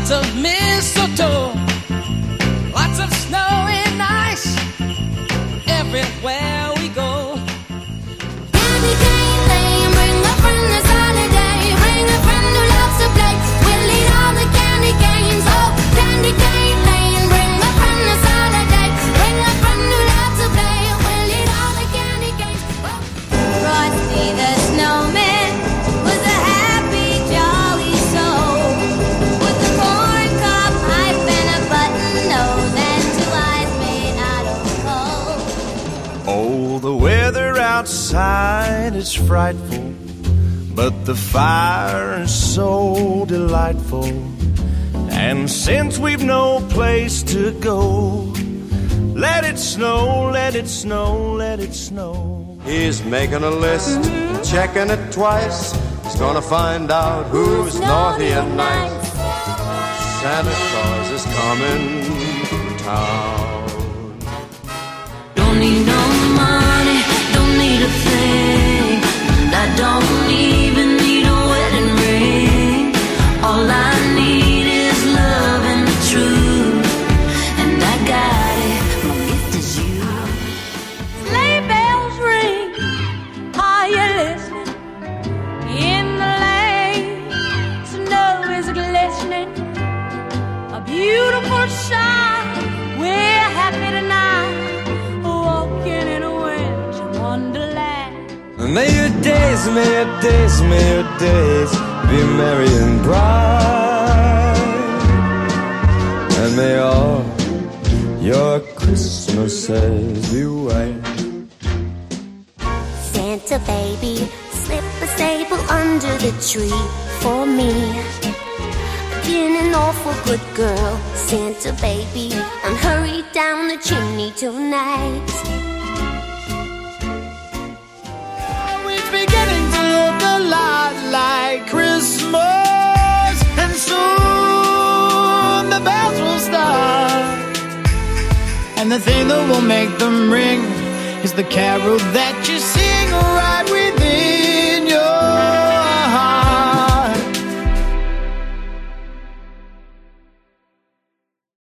lots of mistletoe, lots of snow and ice everywhere we go. Candy cane lane, bring a friend this holiday, bring a friend who loves to play. We'll eat all the candy canes. Oh, candy cane lane, bring a friend this holiday, bring a friend who loves to play. We'll eat all the candy canes. Oh. Frosty the Snowman was a happy, jolly soul with a corn cob pipe and a button nose and two eyes made out of coal. Oh, the weather outside is frightful, but the fire is so delightful. And since we've no place to go, let it snow, let it snow, let it snow. He's making a list, checking it twice. He's gonna find out who's naughty and nice. Santa Claus is coming to town. Don't need no money, don't need a thing, and I don't even need a wedding ring. All I need is love and the truth, and I got it, my gift is you. Sleigh bells ring, are you listening? In the lane, snow is glistening, a beautiful sight. We're happy tonight, walking in a winter wonderland. May your days, may your days, may your days be merry and bright, and may all your Christmases be white. Santa baby, slip a staple under the tree for me. Been an awful good girl, Santa baby, and hurry down the chimney tonight. It's beginning to look a lot like Christmas, and soon the bells will start. And the thing that will make them ring is the carol that you sing right